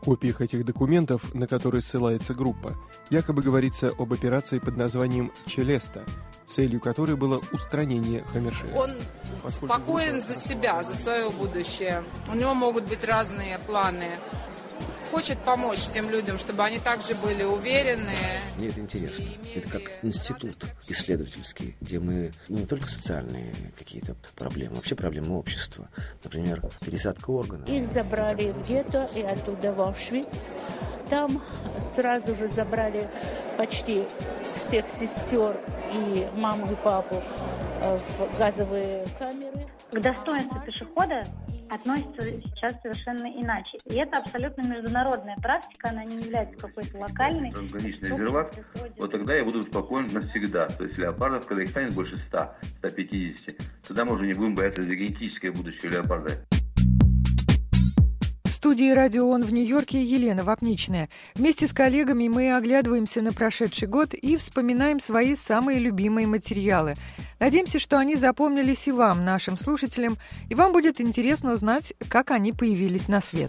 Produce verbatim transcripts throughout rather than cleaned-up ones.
копиях этих документов, на которые ссылается группа, якобы говорится об операции под названием «Челеста», целью которой было устранение Хамершея. Он спокоен за себя, за свое будущее. У него могут быть разные планы. Хочет помочь тем людям, чтобы они также были уверены. Мне это интересно. Это как институт исследовательский, где мы ну, не только социальные какие-то проблемы, вообще проблемы общества. Например, пересадка органов. Их забрали в гетто и оттуда в Аушвиц. Там сразу же забрали почти всех сестер и маму и папу в газовые камеры. К достоинству пешехода относится сейчас совершенно иначе. И это абсолютно международная практика, она не является какой-то локальной. Трансграничный резерват, вот тогда я буду спокоен навсегда. То есть леопардов, когда их станет больше ста, ста пятидесяти, тогда мы уже не будем бояться за генетическое будущее леопарда. В студии «Радио ООН» в Нью-Йорке Елена Вапничная. Вместе с коллегами мы оглядываемся на прошедший год и вспоминаем свои самые любимые материалы. Надеемся, что они запомнились и вам, нашим слушателям, и вам будет интересно узнать, как они появились на свет.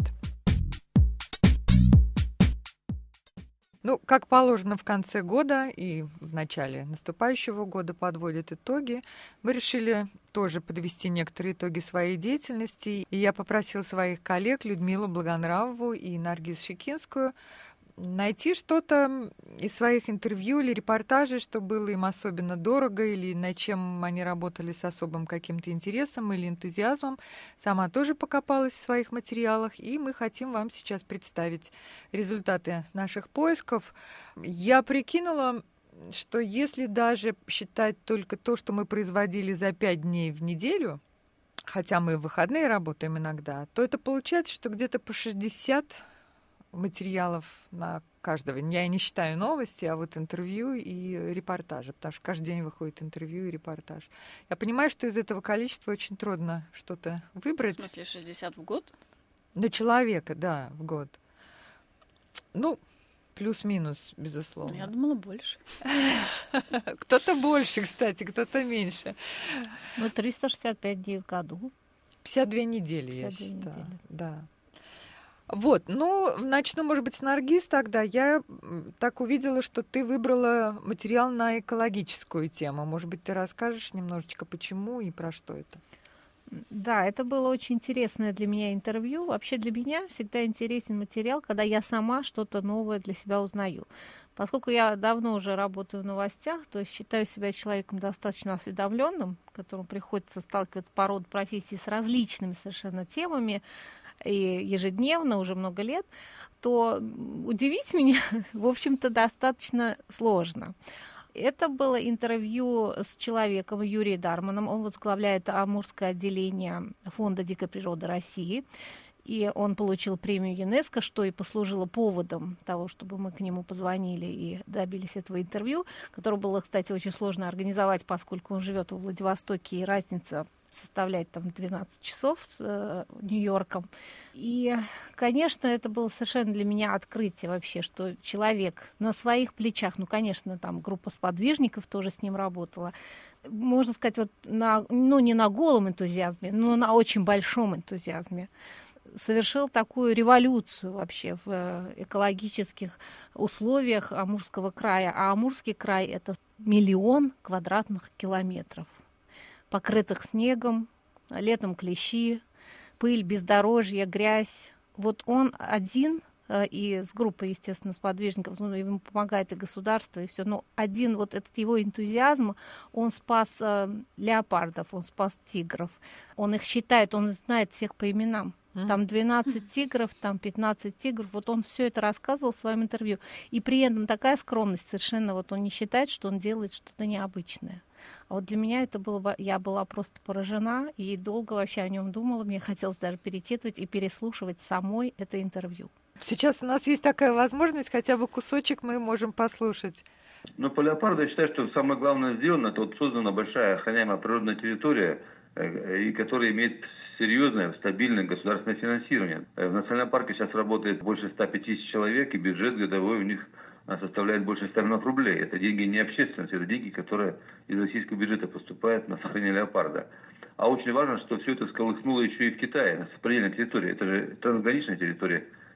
Ну, как положено в конце года и в начале наступающего года подводят итоги, мы решили тоже подвести некоторые итоги своей деятельности. И я попросила своих коллег Людмилу Благонравову и Наргиз Шикинскую найти что-то из своих интервью или репортажей, что было им особенно дорого, или над чем они работали с особым каким-то интересом или энтузиазмом. Сама тоже покопалась в своих материалах, и мы хотим вам сейчас представить результаты наших поисков. Я прикинула, что если даже считать только то, что мы производили за пять дней в неделю, хотя мы в выходные работаем иногда, то это получается, что где-то по шестьдесят материалов на каждого. Я и не считаю новости, а вот интервью и репортажи, потому что каждый день выходит интервью и репортаж. Я понимаю, что из этого количества очень трудно что-то выбрать. В смысле шестьдесят в год? На человека, да, в год. Ну, плюс-минус, безусловно. Я думала, больше. Кто-то больше, кстати, кто-то меньше. Ну, триста шестьдесят пять дней в году. пятьдесят две недели, я считаю. Да. Вот, ну, начну, может быть, с Наргиз тогда. Я так увидела, что ты выбрала материал на экологическую тему. Может быть, ты расскажешь немножечко, почему и про что это? Да, это было очень интересное для меня интервью. Вообще для меня всегда интересен материал, когда я сама что-то новое для себя узнаю. Поскольку я давно уже работаю в новостях, то есть считаю себя человеком достаточно осведомленным, которому приходится сталкиваться по роду профессии с различными совершенно темами, и ежедневно, уже много лет, то удивить меня, в общем-то, достаточно сложно. Это было интервью с человеком Юрием Дарманом. Он возглавляет Амурское отделение Фонда дикой природы России. И он получил премию ЮНЕСКО, что и послужило поводом того, чтобы мы к нему позвонили и добились этого интервью, которое было, кстати, очень сложно организовать, поскольку он живет в Владивостоке, и разница составляет там двенадцать часов с э, Нью-Йорком. И, конечно, это было совершенно для меня открытие вообще, что человек на своих плечах, ну, конечно, там группа сподвижников тоже с ним работала, можно сказать, вот на, ну, не на голом энтузиазме, но на очень большом энтузиазме, совершил такую революцию вообще в экологических условиях Амурского края. А Амурский край — это миллион квадратных километров, покрытых снегом, летом клещи, пыль, бездорожье, грязь. Вот он один, и с группой, естественно, сподвижников, ну, ему помогает и государство, и все. Но один вот этот его энтузиазм, он спас э, леопардов, он спас тигров. Он их считает, он знает всех по именам. Там двенадцать тигров, там пятнадцать тигров. Вот он все это рассказывал в своем интервью. И при этом такая скромность совершенно, вот он не считает, что он делает что-то необычное. А вот для меня это было, я была просто поражена и долго вообще о нем думала. Мне хотелось даже перечитывать и переслушивать самой это интервью. Сейчас у нас есть такая возможность, хотя бы кусочек мы можем послушать. Но по леопарду я считаю, что самое главное сделано, это вот создана большая охраняемая природная территория, и которая имеет серьезное, стабильное государственное финансирование. В национальном парке сейчас работает больше ста пяти тысяч человек, и бюджет годовой у них составляет больше ста миллионов рублей. Это деньги не общественности, это деньги, которые из российского бюджета поступают на сохранение леопарда. А очень важно, что все это сколыхнуло еще и в Китае, на сопредельной территории. Это же трансграничная территория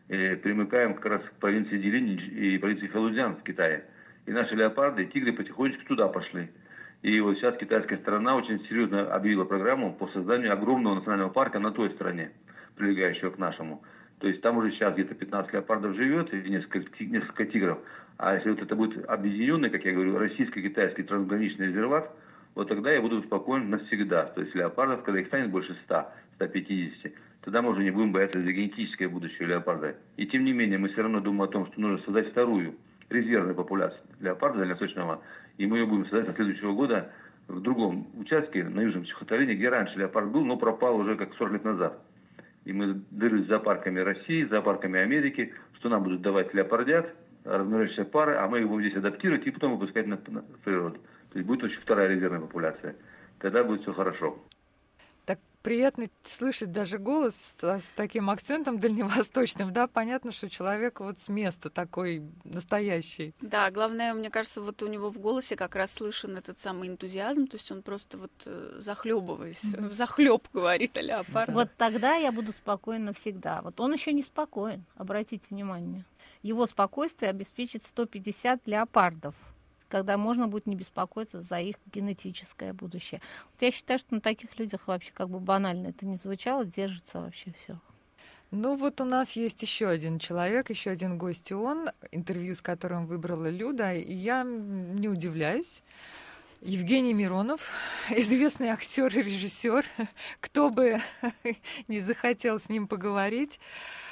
э, примыкаем как раз к провинции Дилинь и провинции Фэлудзян в Китае. И наши леопарды, тигры потихонечку туда пошли. И вот сейчас китайская сторона очень серьезно объявила программу по созданию огромного национального парка на той стороне, прилегающего к нашему. То есть там уже сейчас где-то пятнадцать леопардов живет и несколько, несколько тигров. А если вот это будет объединенный, как я говорю, российско-китайский трансграничный резерват, вот тогда я буду спокоен навсегда. То есть леопардов, когда их станет больше ста — ста пятидесяти, тогда мы уже не будем бояться за генетическое будущее леопарда. И тем не менее, мы все равно думаем о том, что нужно создать вторую резервную популяцию леопарда дальневосточного. И мы ее будем создать со следующего года в другом участке, на Южном Сахалине, где раньше леопард был, но пропал уже как сорок лет назад. И мы дыры с зоопарками России, с зоопарками Америки, что нам будут давать леопардят, размножающиеся пары, а мы их будем здесь адаптировать и потом выпускать на, на природу. То есть будет очень вторая резервная популяция. Тогда будет все хорошо. Так приятно слышать даже голос с, с таким акцентом дальневосточным, да, понятно, что человек вот с места такой настоящий. Да, главное, мне кажется, вот у него в голосе как раз слышен этот самый энтузиазм, то есть он просто вот захлебываясь, mm-hmm. взахлеб говорит о леопарде. Вот тогда я буду спокойна всегда. Вот он еще не спокоен, обратите внимание. Его спокойствие обеспечит сто пятьдесят леопардов, когда можно будет не беспокоиться за их генетическое будущее. Вот я считаю, что на таких людях вообще, как бы банально это не звучало, держится вообще все. Ну вот у нас есть еще один человек, еще один гость, и он, интервью с которым выбрала Люда, и я не удивляюсь. Евгений Миронов, известный актер и режиссер, кто бы не захотел с ним поговорить.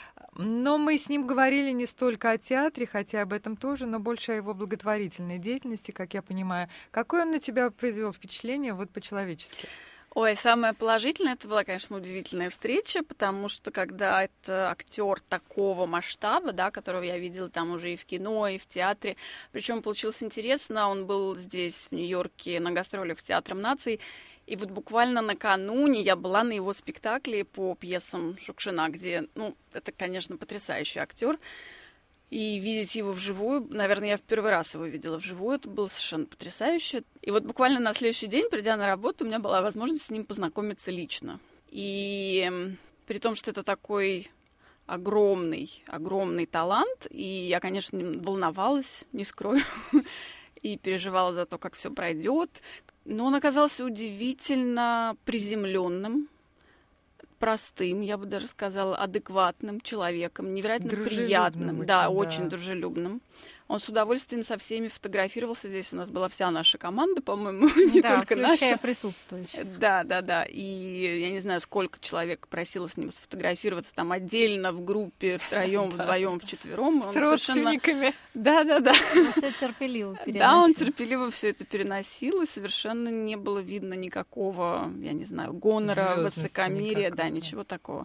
Но мы с ним говорили не столько о театре, хотя об этом тоже, но больше о его благотворительной деятельности, как я понимаю. Какое он на тебя произвел впечатление, вот по-человечески? Ой, самое положительное, это была, конечно, удивительная встреча, потому что когда это актер такого масштаба, да, которого я видела там уже и в кино, и в театре, причем получилось интересно, он был здесь, в Нью-Йорке, на гастролях с Театром наций, и вот буквально накануне я была на его спектакле по пьесам Шукшина, где, ну, это, конечно, потрясающий актер. И видеть его вживую, наверное, я в первый раз его видела вживую, это было совершенно потрясающе. И вот буквально на следующий день, придя на работу, у меня была возможность с ним познакомиться лично. И при том, что это такой огромный, огромный талант, и я, конечно, волновалась, не скрою, и переживала за то, как все пройдет. Но он оказался удивительно приземленным, простым, я бы даже сказала, адекватным человеком, невероятно приятным, очень, да, да, очень дружелюбным. Он с удовольствием со всеми фотографировался. Здесь у нас была вся наша команда, по-моему, не да, только наша. Присутствующих. Да, да, да. И я не знаю, сколько человек просило с ним сфотографироваться там отдельно, в группе, втроем, вдвоем, вчетвером. С родственниками. Да, да, да. Он все терпеливо переносил. Да, он терпеливо все это переносил, и совершенно не было видно никакого, я не знаю, гонора, высокомерия, да, ничего такого.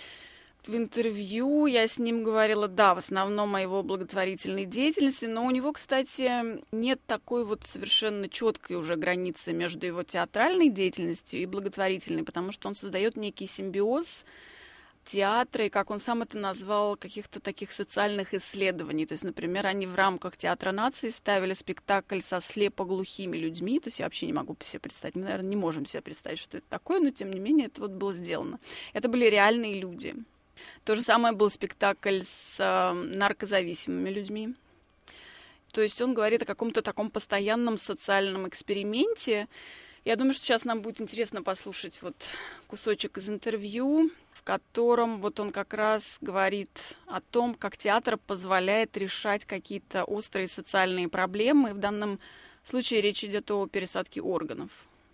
В интервью я с ним говорила, да, в основном о его благотворительной деятельности, но у него, кстати, нет такой вот совершенно четкой уже границы между его театральной деятельностью и благотворительной, потому что он создает некий симбиоз театра и, как он сам это назвал, каких-то таких социальных исследований. То есть, например, они в рамках Театра наций ставили спектакль со слепоглухими людьми. То есть я вообще не могу себе представить. Мы, наверное, не можем себе представить, что это такое, но, тем не менее, это вот было сделано. Это были реальные люди. То же самое был спектакль с э, наркозависимыми людьми. То есть он говорит о каком-то таком постоянном социальном эксперименте. Я думаю, что сейчас нам будет интересно послушать вот кусочек из интервью, в котором вот он как раз говорит о том, как театр позволяет решать какие-то острые социальные проблемы. В данном случае речь идет о пересадке органов.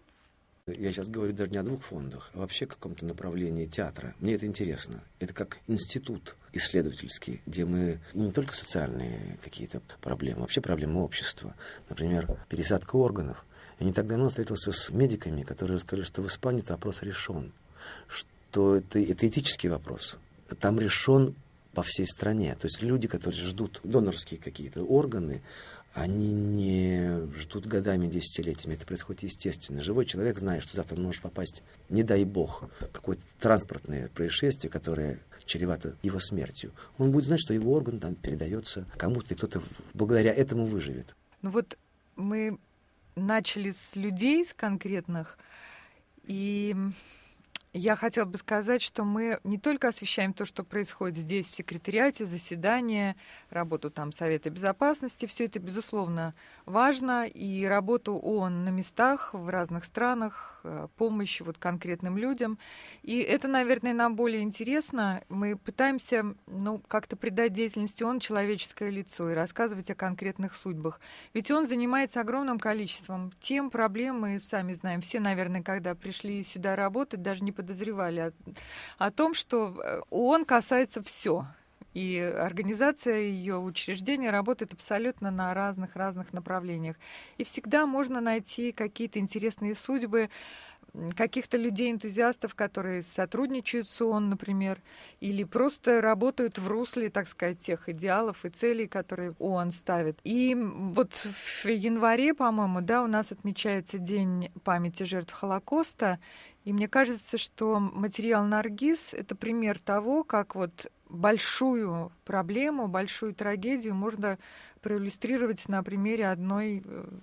Я сейчас говорю даже не о двух фондах, а вообще о каком-то направлении театра. Мне это интересно. Это как институт исследовательский, где мы ну, не только социальные какие-то проблемы, вообще проблемы общества. Например, пересадка органов. Я не так давно встретился с медиками, которые сказали, что в Испании этот вопрос решен, что это, это этический вопрос. Там решен по всей стране. То есть люди, которые ждут донорские какие-то органы, они не ждут годами, десятилетиями. Это происходит естественно. Живой человек знает, что завтра он может попасть, не дай бог, в какое-то транспортное происшествие, которое чревато его смертью. Он будет знать, что его орган там передается кому-то, и кто-то благодаря этому выживет. Ну вот мы начали с людей, с конкретных, и Я хотела бы сказать, что мы не только освещаем то, что происходит здесь, в секретариате, заседания, работу там Совета Безопасности, все это, безусловно, важно, и работу ООН на местах в разных странах, помощь вот конкретным людям. И это, наверное, нам более интересно. Мы пытаемся, ну, как-то придать деятельности ООН человеческое лицо и рассказывать о конкретных судьбах. Ведь он занимается огромным количеством тем, проблем, мы сами знаем. Все, наверное, когда пришли сюда работать, даже не подозревали о, о том, что ООН касается все. И организация ее учреждения работает абсолютно на разных-разных направлениях. И всегда можно найти какие-то интересные судьбы каких-то людей-энтузиастов, которые сотрудничают с ООН, например, или просто работают в русле, так сказать, тех идеалов и целей, которые ООН ставит. И вот в январе, по-моему, да, у нас отмечается День памяти жертв Холокоста, и мне кажется, что материал «Наргиз» — это пример того, как вот большую проблему, большую трагедию можно проиллюстрировать на примере одной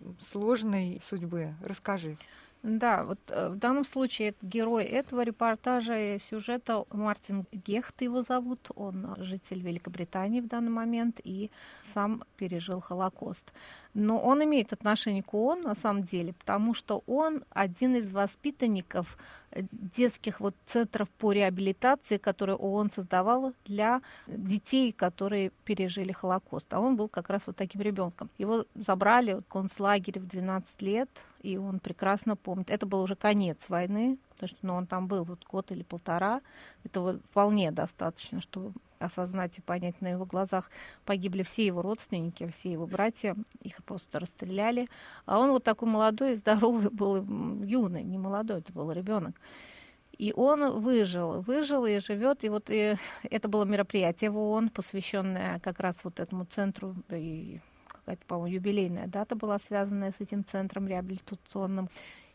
сложной судьбы. Расскажи. Да, вот в данном случае герой этого репортажа и сюжета Мартин Гехт его зовут, он житель Великобритании в данный момент и сам пережил Холокост. Но он имеет отношение к ООН на самом деле, потому что он один из воспитанников детских вот центров по реабилитации, которые ООН создавала для детей, которые пережили Холокост. А он был как раз вот таким ребенком. Его забрали в концлагерь в двенадцать лет, и он прекрасно помнит. Это был уже конец войны, потому что ну, он там был вот год или полтора. Этого вполне достаточно, чтобы осознать и понять, на его глазах погибли все его родственники, все его братья, их просто расстреляли. А он вот такой молодой, здоровый был, юный, не молодой, это был ребенок. И он выжил, выжил и живет. И вот и это было мероприятие в ООН, посвященное как раз вот этому центру. И какая-то, по-моему, юбилейная дата была связанная с этим центром реабилитационным.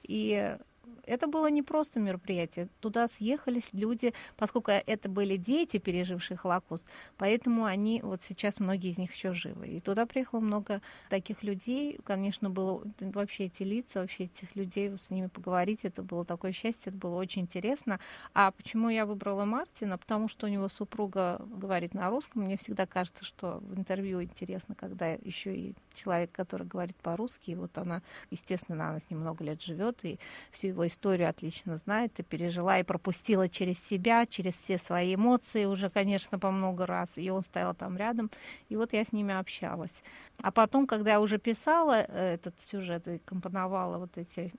И это было не просто мероприятие. Туда съехались люди, поскольку это были дети, пережившие Холокост, поэтому они, вот сейчас многие из них еще живы. И туда приехало много таких людей. Конечно, было вообще эти лица, вообще этих людей, вот с ними поговорить, это было такое счастье, это было очень интересно. А почему я выбрала Мартина? Потому что у него супруга говорит на русском. Мне всегда кажется, что в интервью интересно, когда еще и человек, который говорит по-русски, и вот она, естественно, она с ним много лет живет, и всю его историю отлично знает, и пережила, и пропустила через себя, через все свои эмоции уже, конечно, по много раз, и он стоял там рядом, и вот я с ними общалась. А потом, когда я уже писала этот сюжет и компоновала вот эти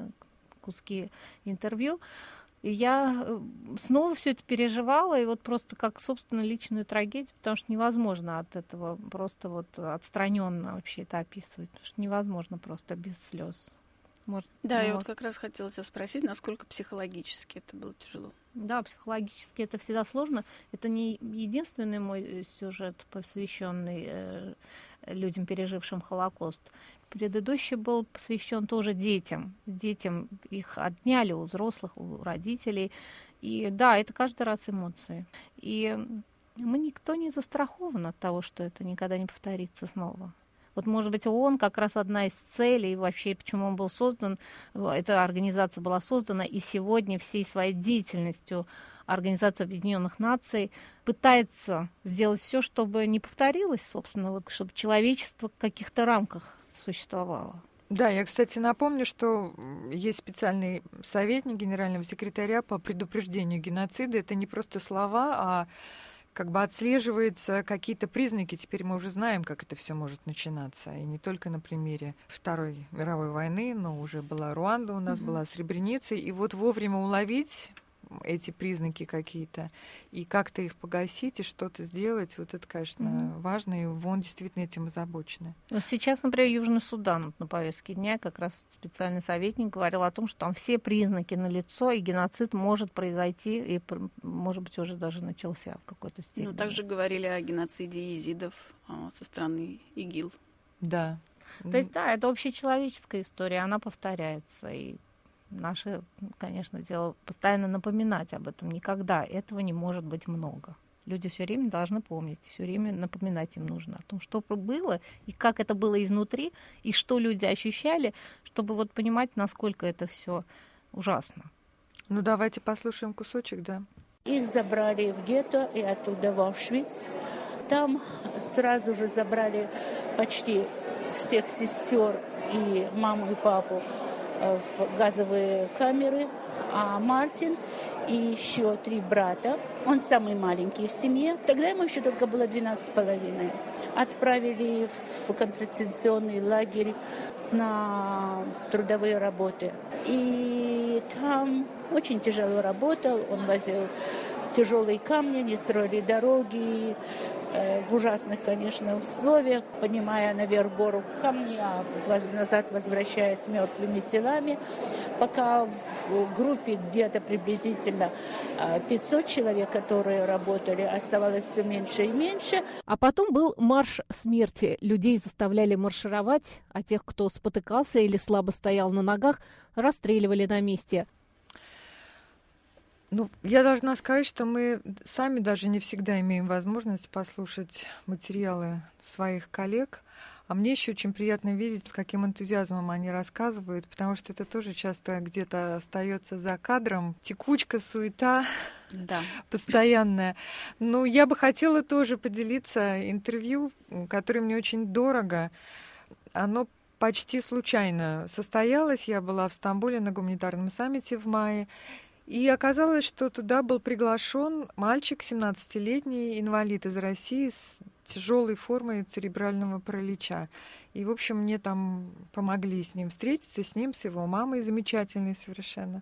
куски интервью, я снова все это переживала, и вот просто как, собственно, личную трагедию, потому что невозможно от этого просто вот отстраненно вообще это описывать, потому что невозможно просто без слез. Может, да, ну, я вот как раз хотела тебя спросить, насколько психологически это было тяжело. Да, психологически это всегда сложно. Это не единственный мой сюжет, посвященный э, людям, пережившим Холокост. Предыдущий был посвящен тоже детям. Детям их отняли у взрослых, у родителей. И да, это каждый раз эмоции. И мы никто не застрахован от того, что это никогда не повторится снова. Вот, может быть, ООН как раз одна из целей, вообще, почему он был создан, эта организация была создана, и сегодня всей своей деятельностью Организация Объединенных Наций пытается сделать все, чтобы не повторилось, собственно, вот, чтобы человечество в каких-то рамках существовало. Да, я, кстати, напомню, что есть специальный советник генерального секретаря по предупреждению геноцида. Это не просто слова, а как бы отслеживаются какие-то признаки. Теперь мы уже знаем, как это все может начинаться. И не только на примере Второй мировой войны, но уже была Руанда, у нас mm-hmm. была Сребреница. И вот вовремя уловить эти признаки какие-то и как-то их погасить и что-то сделать, вот это, конечно, mm-hmm. важно, и ВОН действительно этим озабочены. Вот сейчас, например, Южный Судан вот на повестке дня, как раз специальный советник говорил о том, что там все признаки налицо, и геноцид может произойти, и, может быть, уже даже начался в какой-то степени. Ну, также говорили о геноциде езидов а, со стороны ИГИЛ. Да. То есть, да, это общечеловеческая история, она повторяется, и наше, конечно, дело постоянно напоминать об этом. Никогда этого не может быть много. Люди все время должны помнить, все время напоминать им нужно о том, что было, и как это было изнутри, и что люди ощущали, чтобы вот понимать, насколько это все ужасно. Ну, давайте послушаем кусочек, да. Их забрали в гетто и оттуда в Аушвиц. Там сразу же забрали почти всех сестер и маму и папу в газовые камеры, а Мартин и еще три брата, он самый маленький в семье, тогда ему еще только было двенадцать с половиной, отправили в концентрационный лагерь на трудовые работы. И там очень тяжело работал, он возил тяжелые камни, не строили дороги, э, в ужасных, конечно, условиях, поднимая наверх гору камни, а назад возвращаясь с мертвыми телами, пока в группе где-то приблизительно пятьсот человек, которые работали, оставалось все меньше и меньше. А потом был марш смерти. Людей заставляли маршировать, а тех, кто спотыкался или слабо стоял на ногах, расстреливали на месте. Ну, я должна сказать, что мы сами даже не всегда имеем возможность послушать материалы своих коллег. А мне еще очень приятно видеть, с каким энтузиазмом они рассказывают, потому что это тоже часто где-то остается за кадром. Текучка, суета, да. Постоянная. Ну, я бы хотела тоже поделиться интервью, которое мне очень дорого. Оно почти случайно состоялось. Я была в Стамбуле на гуманитарном саммите в мае. И оказалось, что туда был приглашен мальчик, семнадцатилетний, инвалид из России с тяжелой формой церебрального паралича. И, в общем, мне там помогли с ним встретиться, с ним, с его мамой, замечательной совершенно.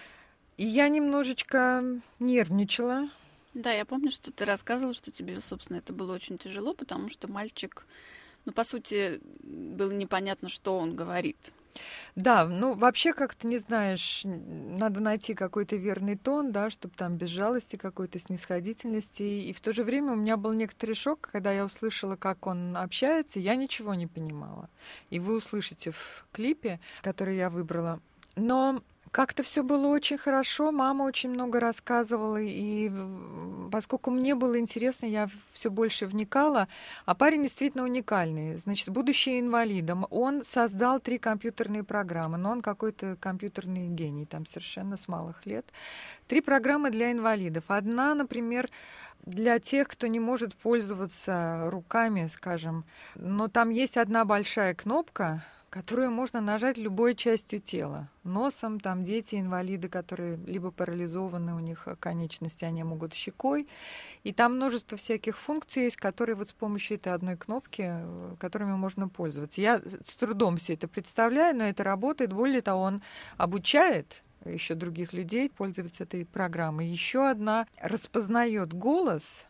И я немножечко нервничала. Да, я помню, что ты рассказывала, что тебе, собственно, это было очень тяжело, потому что мальчик, ну, по сути, было непонятно, что он говорит. Да, ну вообще как-то не знаешь, надо найти какой-то верный тон, да, чтобы там без жалости, какой-то снисходительности. И в то же время у меня был некоторый шок, когда я услышала, как он общается, я ничего не понимала. И вы услышите в клипе, который я выбрала. Но как-то все было очень хорошо, мама очень много рассказывала, и поскольку мне было интересно, я все больше вникала. А парень действительно уникальный. Значит, будучи инвалидом, он создал три компьютерные программы, но он какой-то компьютерный гений, там совершенно с малых лет. Три программы для инвалидов. Одна, например, для тех, кто не может пользоваться руками, скажем, но там есть одна большая кнопка, которую можно нажать любой частью тела. Носом, там дети, инвалиды, которые либо парализованы, у них конечности, они могут щекой. И там множество всяких функций есть, которые вот с помощью этой одной кнопки, которыми можно пользоваться. Я с трудом все это представляю, но это работает. Более того, он обучает еще других людей пользоваться этой программой. Еще одна распознает голос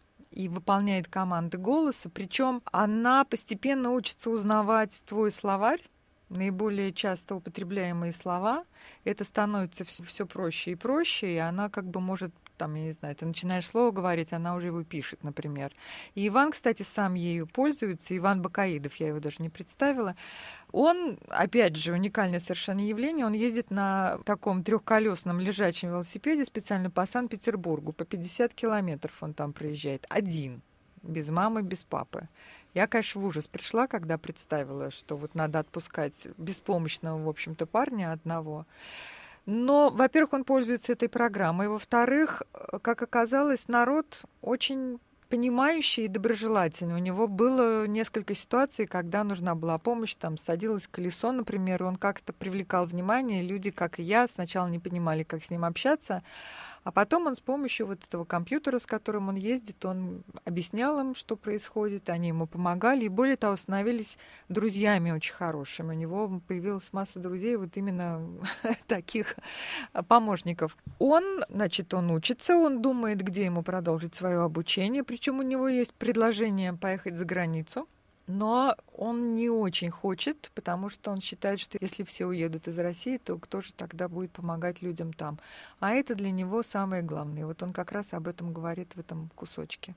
и выполняет команды голоса, причем она постепенно учится узнавать твой словарь, наиболее часто употребляемые слова. Это становится все, все проще и проще, и она как бы может, там, я не знаю, ты начинаешь слово говорить, она уже его пишет, например. И Иван, кстати, сам ею пользуется, Иван Бакаидов, я его даже не представила. Он, опять же, уникальное совершенно явление, он ездит на таком трехколесном лежачем велосипеде специально по Санкт-Петербургу, по пятьдесят километров он там проезжает, один, без мамы, без папы. Я, конечно, в ужас пришла, когда представила, что вот надо отпускать беспомощного, в общем-то, парня одного. Но, во-первых, он пользуется этой программой. Во-вторых, как оказалось, народ очень понимающий и доброжелательный. У него было несколько ситуаций, когда нужна была помощь. Там садилось колесо, например, и он как-то привлекал внимание. Люди, как и я, сначала не понимали, как с ним общаться. А потом он с помощью вот этого компьютера, с которым он ездит, он объяснял им, что происходит, они ему помогали, и более того, становились друзьями очень хорошими. У него появилась масса друзей, вот именно таких помощников. Он, значит, он учится, он думает, где ему продолжить свое обучение, причем у него есть предложение поехать за границу. Но он не очень хочет, потому что он считает, что если все уедут из России, то кто же тогда будет помогать людям там? А это для него самое главное. И вот он как раз об этом говорит в этом кусочке.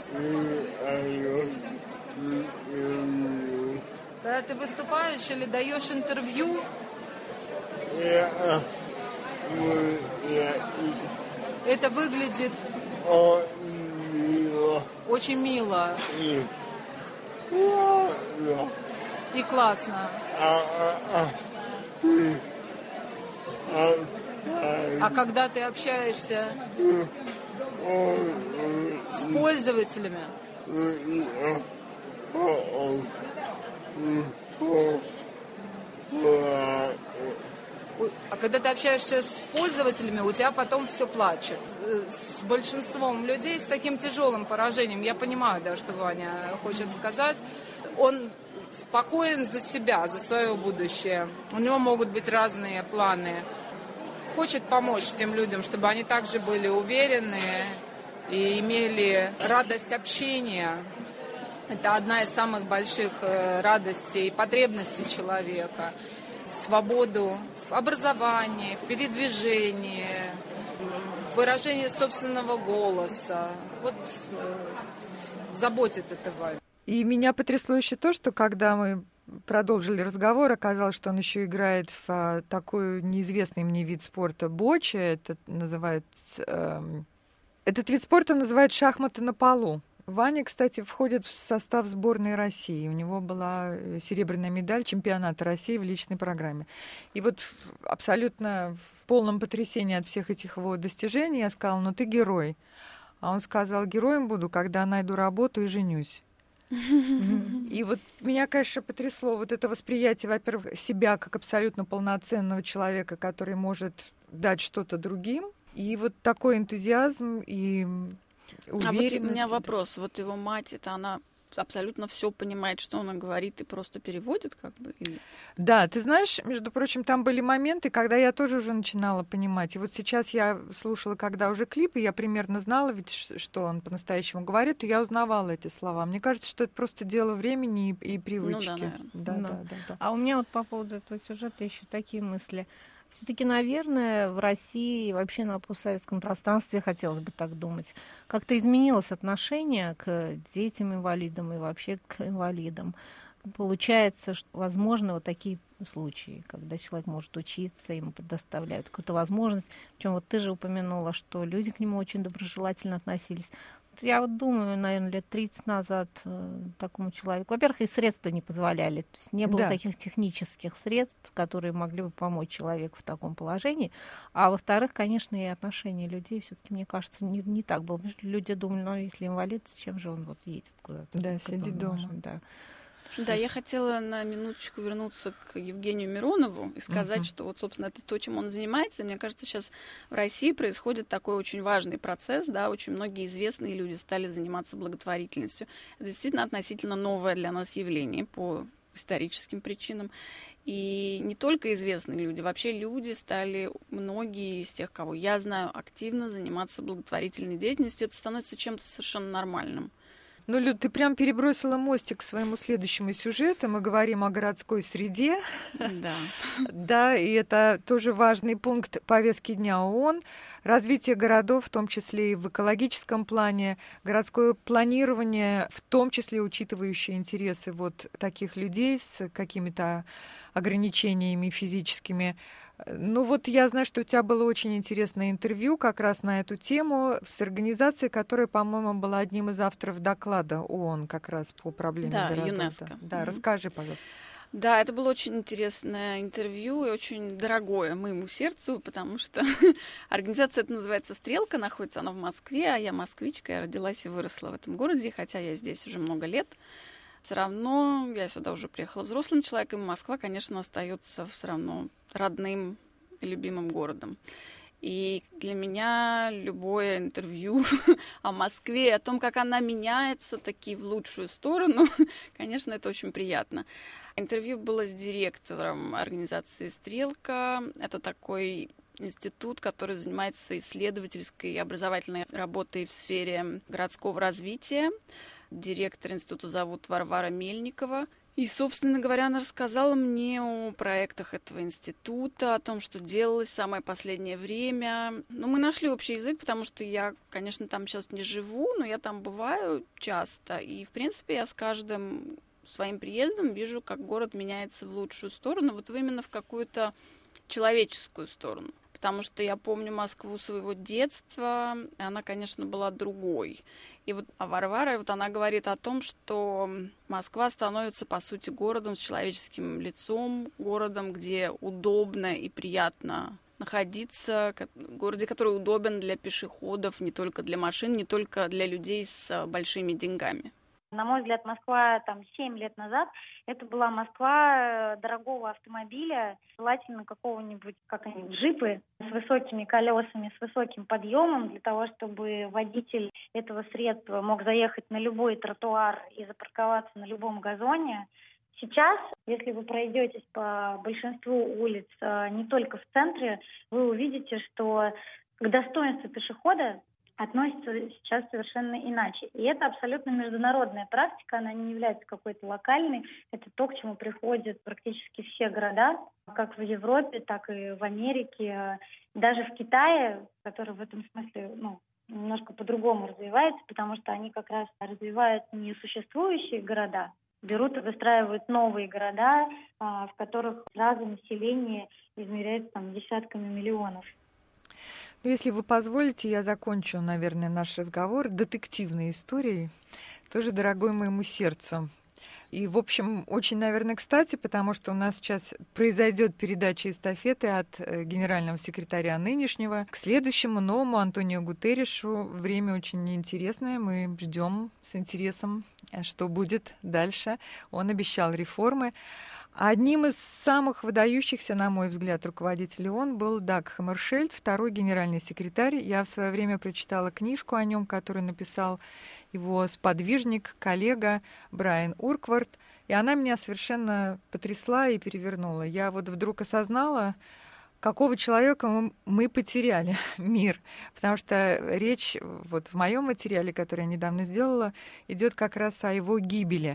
Когда ты выступаешь или даешь интервью, это выглядит очень мило. И классно. А когда ты общаешься с пользователями? А когда ты общаешься с пользователями, у тебя потом все плачет. С большинством людей с таким тяжелым поражением, я понимаю, да, что Ваня хочет сказать, он спокоен за себя, за свое будущее. У него могут быть разные планы. Хочет помочь тем людям, чтобы они также были уверены и имели радость общения. Это одна из самых больших радостей и потребностей человека. Свободу в образовании, передвижении, выражении собственного голоса. Вот э, заботит это Ваню. И меня потрясло еще то, что когда мы продолжили разговор, оказалось, что он еще играет в а, такой неизвестный мне вид спорта боча. Это называется... Э, этот вид спорта называют шахматы на полу. Ваня, кстати, входит в состав сборной России. У него была серебряная медаль чемпионата России в личной программе. И вот абсолютно в полном потрясении от всех этих его достижений я сказала: ну ты герой. А он сказал: героем буду, когда найду работу и женюсь. И вот меня, конечно, потрясло вот это восприятие, во-первых, себя как абсолютно полноценного человека, который может дать что-то другим. И вот такой энтузиазм и... А вот у меня вопрос. Вот его мать, это она абсолютно все понимает, что она говорит, и просто переводит, как бы? Или... Да, ты знаешь, между прочим, там были моменты, когда я тоже уже начинала понимать. И вот сейчас я слушала, когда уже клипы, я примерно знала, ведь что он по-настоящему говорит, и я узнавала эти слова. Мне кажется, что это просто дело времени и, и привычки. Ну да, наверное. Да, да. Да, да, да. А у меня вот по поводу этого сюжета еще такие мысли. Все-таки, наверное, в России и вообще на постсоветском пространстве, хотелось бы так думать, как-то изменилось отношение к детям-инвалидам и вообще к инвалидам. Получается, что возможно вот такие случаи, когда человек может учиться, ему предоставляют какую-то возможность. Причем вот ты же упомянула, что люди к нему очень доброжелательно относились. Я вот думаю, наверное, лет тридцать назад э, такому человеку, во-первых, и средства не позволяли, то есть не было Да. таких технических средств, которые могли бы помочь человеку в таком положении. А во-вторых, конечно, и отношение людей все-таки, мне кажется, не, не так было. Потому что люди думали, ну, если инвалид, зачем же он вот едет куда-то? Да, к сидит этому дома. машине, да. Да, я хотела на минуточку вернуться к Евгению Миронову и сказать, uh-huh. что вот, собственно, это то, чем он занимается. И мне кажется, сейчас в России происходит такой очень важный процесс, да, очень многие известные люди стали заниматься благотворительностью. Это действительно относительно новое для нас явление по историческим причинам. И не только известные люди, вообще люди стали, многие из тех, кого я знаю, активно заниматься благотворительной деятельностью. Это становится чем-то совершенно нормальным. Ну, Люд, ты прям перебросила мостик к своему следующему сюжету. Мы говорим о городской среде. Да. Да, и это тоже важный пункт повестки дня ООН. Развитие городов, в том числе и в экологическом плане, городское планирование, в том числе учитывающее интересы вот таких людей с какими-то ограничениями физическими. Ну вот я знаю, что у тебя было очень интересное интервью как раз на эту тему с организацией, которая, по-моему, была одним из авторов доклада ООН как раз по проблеме да, городов. ЮНЕСКО. Да, да mm-hmm. расскажи, пожалуйста. Да, это было очень интересное интервью и очень дорогое моему сердцу, потому что организация эта называется «Стрелка», находится она в Москве, а я москвичка, я родилась и выросла в этом городе, хотя я здесь уже много лет. Все равно я сюда уже приехала взрослым человеком, и Москва, конечно, остается все равно родным и любимым городом. И для меня любое интервью о Москве, о том, как она меняется таки в лучшую сторону, конечно, это очень приятно. Интервью было с директором организации «Стрелка». Это такой институт, который занимается исследовательской и образовательной работой в сфере городского развития. Директор института зовут Варвара Мельникова. И, собственно говоря, она рассказала мне о проектах этого института, о том, что делалось в самое последнее время. Но мы нашли общий язык, потому что я, конечно, там сейчас не живу, но я там бываю часто. И, в принципе, я с каждым своим приездом вижу, как город меняется в лучшую сторону, вот именно в какую-то человеческую сторону. Потому что я помню Москву своего детства, и она, конечно, была другой. И вот а Варвара, вот она говорит о том, что Москва становится, по сути, городом с человеческим лицом, городом, где удобно и приятно находиться, в городе, который удобен для пешеходов, не только для машин, не только для людей с большими деньгами. На мой взгляд, Москва там семь лет назад, это была Москва дорогого автомобиля, желательно какого-нибудь, как они, джипы с высокими колесами, с высоким подъемом, для того, чтобы водитель этого средства мог заехать на любой тротуар и запарковаться на любом газоне. Сейчас, если вы пройдетесь по большинству улиц, не только в центре, вы увидите, что к достоинству пешехода относится сейчас совершенно иначе. И это абсолютно международная практика, она не является какой-то локальной. Это то, к чему приходят практически все города, как в Европе, так и в Америке. Даже в Китае, который в этом смысле ну, немножко по-другому развивается, потому что они как раз развивают не существующие города, берут и выстраивают новые города, в которых сразу население измеряется там, десятками миллионов. Если вы позволите, я закончу, наверное, наш разговор детективной историей, тоже дорогой моему сердцу. И, в общем, очень, наверное, кстати, потому что у нас сейчас произойдет передача эстафеты от генерального секретаря нынешнего к следующему новому Антонио Гутерришу. Время очень интересное, мы ждем с интересом, что будет дальше. Он обещал реформы. Одним из самых выдающихся, на мой взгляд, руководителей ООН был Даг Хаммершельд, второй генеральный секретарь. Я в свое время прочитала книжку о нем, которую написал его сподвижник, коллега Брайан Урквард, и она меня совершенно потрясла и перевернула. Я вот вдруг осознала, какого человека мы, мы потеряли мир, потому что речь вот в моем материале, который я недавно сделала, идет как раз о его гибели.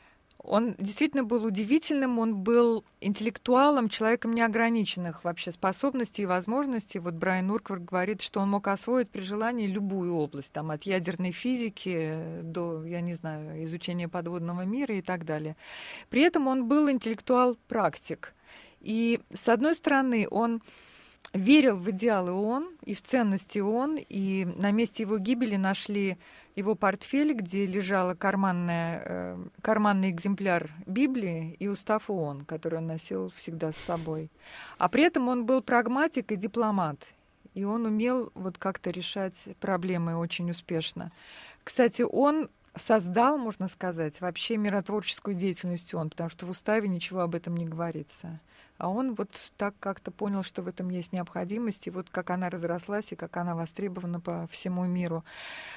Он действительно был удивительным, он был интеллектуалом, человеком неограниченных вообще способностей и возможностей. Вот Брайан Урквард говорит, что он мог освоить при желании любую область, там, от ядерной физики до, я не знаю, изучения подводного мира и так далее. При этом он был интеллектуал-практик. И, с одной стороны, он верил в идеалы ООН и в ценности ООН, и на месте его гибели нашли его портфель, где лежал карманная, э, карманный экземпляр Библии и устав ООН, который он носил всегда с собой. А при этом он был прагматик и дипломат, и он умел вот как-то решать проблемы очень успешно. Кстати, он создал, можно сказать, вообще миротворческую деятельность ООН, потому что в уставе ничего об этом не говорится. А он вот так как-то понял, что в этом есть необходимость, и вот как она разрослась, и как она востребована по всему миру.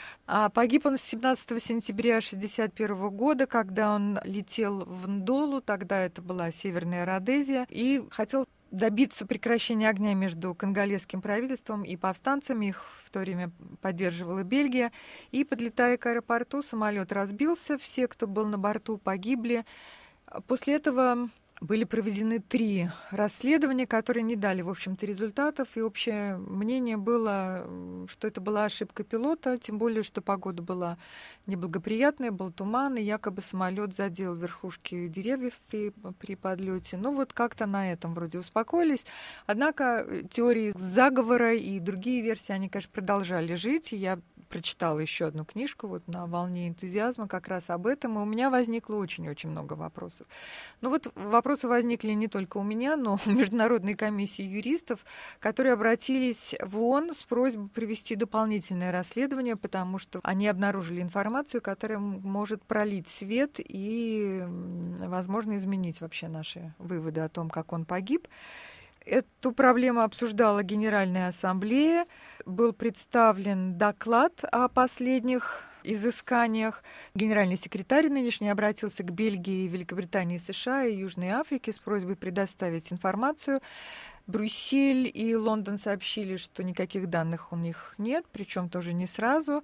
А погиб он семнадцатого сентября шестьдесят первого года, когда он летел в Ндолу, тогда это была Северная Родезия, и хотел добиться прекращения огня между конголезским правительством и повстанцами. Их в то время поддерживала Бельгия. И, подлетая к аэропорту, самолет разбился, все, кто был на борту, погибли. После этого были проведены три расследования, которые не дали, в общем-то, результатов, и общее мнение было, что это была ошибка пилота, тем более, что погода была неблагоприятная, был туман, и якобы самолет задел верхушки деревьев при, при подлете. Ну вот как-то на этом вроде успокоились. Однако теории заговора и другие версии, они, конечно, продолжали жить, и я прочитала еще одну книжку вот на волне энтузиазма как раз об этом, и у меня возникло очень-очень много вопросов. Ну вот вопросы возникли не только у меня, но у Международной комиссии юристов, которые обратились в ООН с просьбой провести дополнительное расследование, потому что они обнаружили информацию, которая может пролить свет и, возможно, изменить вообще наши выводы о том, как он погиб. Эту проблему обсуждала Генеральная ассамблея, был представлен доклад о последних изысканиях. Генеральный секретарь нынешний обратился к Бельгии, Великобритании, США и Южной Африке с просьбой предоставить информацию. Брюссель и Лондон сообщили, что никаких данных у них нет, причем тоже не сразу.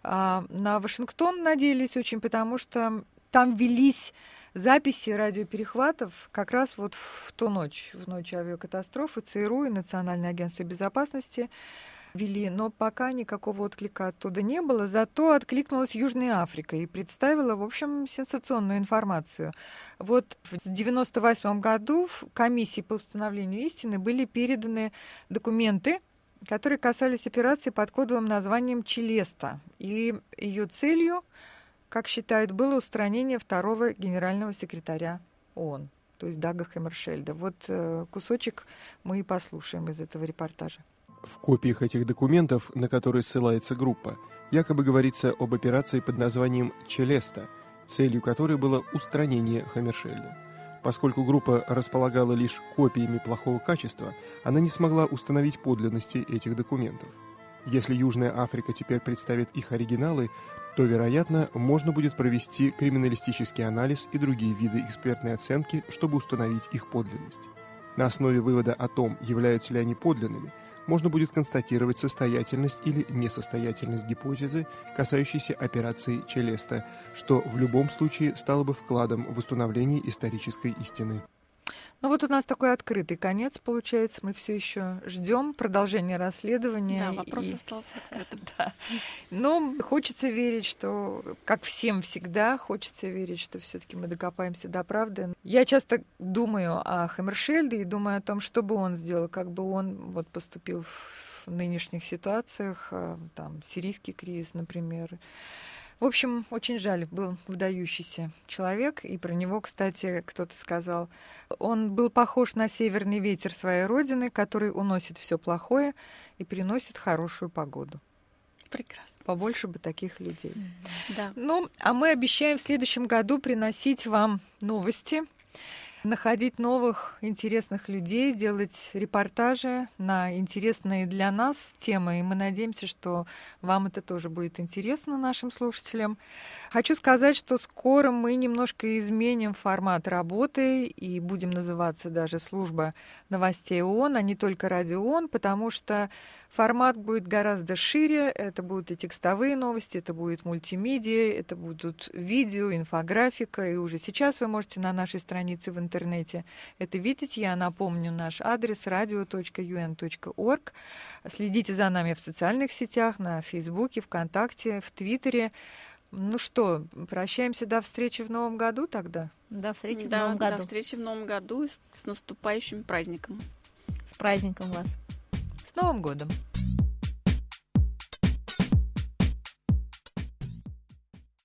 А на Вашингтон надеялись очень, потому что там велись записи радиоперехватов как раз вот в ту ночь, в ночь авиакатастрофы, ЦРУ и Национальное агентство безопасности вели, но пока никакого отклика оттуда не было, зато откликнулась Южная Африка и представила, в общем, сенсационную информацию. Вот в девяносто восьмом году в комиссии по установлению истины были переданы документы, которые касались операции под кодовым названием «Челеста», и ее целью, как считают, было устранение второго генерального секретаря ООН. то есть Дага Хаммершельда. Вот э, кусочек мы и послушаем из этого репортажа. В копиях этих документов, на которые ссылается группа, якобы говорится об операции под названием «Челеста», целью которой было устранение Хаммершельда. Поскольку группа располагала лишь копиями плохого качества, она не смогла установить подлинности этих документов. Если Южная Африка теперь представит их оригиналы, то, вероятно, можно будет провести криминалистический анализ и другие виды экспертной оценки, чтобы установить их подлинность. На основе вывода о том, являются ли они подлинными, можно будет констатировать состоятельность или несостоятельность гипотезы, касающейся операции Челеста, что в любом случае стало бы вкладом в установление исторической истины. Ну вот у нас такой открытый конец, получается. Мы все еще ждем продолжения расследования. Да, вопрос и... остался открытым. Да. Но хочется верить, что, как всем всегда, хочется верить, что все-таки мы докопаемся до правды. Я часто думаю о Хаммершельде и думаю о том, что бы он сделал, как бы он вот поступил в нынешних ситуациях, там, сирийский кризис, например. В общем, очень жаль, был выдающийся человек, и про него, кстати, кто-то сказал, он был похож на северный ветер своей родины, который уносит все плохое и приносит хорошую погоду. Прекрасно. Побольше бы таких людей. Да. Ну, а мы обещаем в следующем году приносить вам новости, находить новых интересных людей, делать репортажи на интересные для нас темы. И мы надеемся, что вам это тоже будет интересно, нашим слушателям. Хочу сказать, что скоро мы немножко изменим формат работы и будем называться даже «Служба новостей ООН», а не только «Радио ООН», потому что формат будет гораздо шире. Это будут и текстовые новости, это будет мультимедиа, это будут видео, инфографика. И уже сейчас вы можете на нашей странице в интернете это видеть. Я напомню наш адрес радио точка ю эн точка орг. Следите за нами в социальных сетях, на Фейсбуке, ВКонтакте, в Твиттере. Ну что, прощаемся до встречи в Новом году тогда? До встречи да, в Новом году. До встречи в Новом году с наступающим праздником. С праздником вас. С Новым годом!